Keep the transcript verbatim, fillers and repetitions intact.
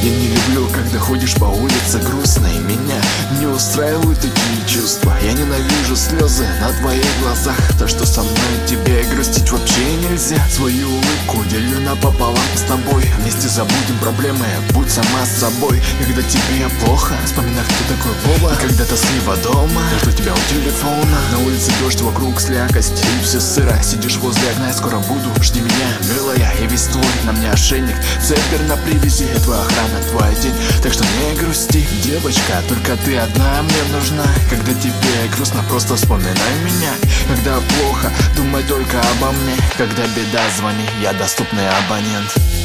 Я не люблю, когда ходишь по улице грустной. Меня не устраивают такие чувства. Я ненавижу слезы на твоих глазах. То, что со мной тебе грустить вообще нельзя. Свою улыбку делю напополам с тобой. Вместе забудем проблемы, будь сама с собой. Когда тебе плохо, вспоминай, кто такой Вова. И когда тоскливо дома, я жду тебя у телефона. На улице дождь, вокруг слякость и все сыро. Сидишь возле окна, я скоро буду. Жди меня, милая, я весь твой. На мне ошейник, цепер на привязи. И твоя охрана, твой день. Так что не грусти, девочка, только ты одна мне нужна. Когда тебе грустно, просто вспоминай меня. Когда плохо, думай только обо мне. Когда беда, звони, я доступный абонент.